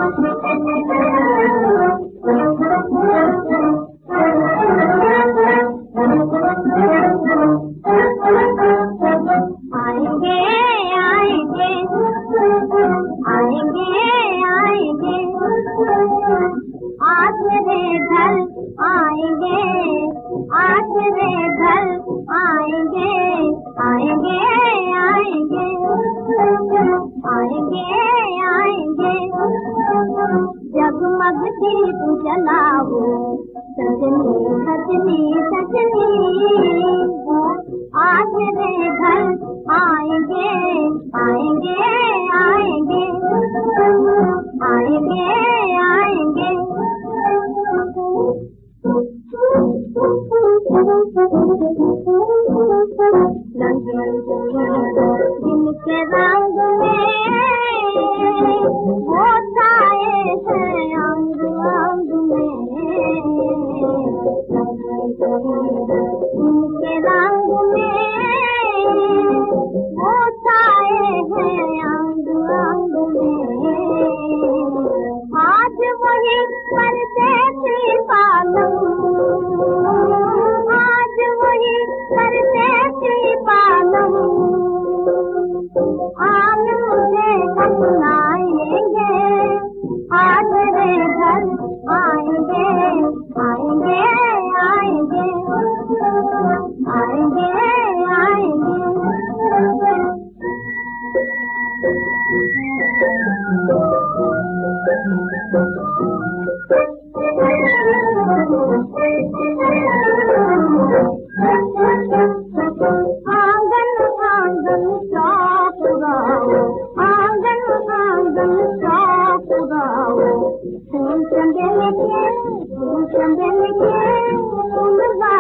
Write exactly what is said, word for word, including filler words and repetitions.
जगमग दीप जलाओ सजनी सजनी सजनी आज रे घर आएंगे आएंगे आएंगे आएंगे आएंगे जिनके रंग में वो छाए हैं अंग अंग में जिनके रंग में वो छाए हैं अंग अंग में आज वही परदेसी पालम आज वही परदेसी पालम आन मुझे अपनाएंगे आज रे घर आएंगे आएंगे आएंगे आएंगे आएंगे आंगन आंगन चौक गाओ आंगन आंगन चौक गाओ फूल चंदेल के फूल चंदेल के फूल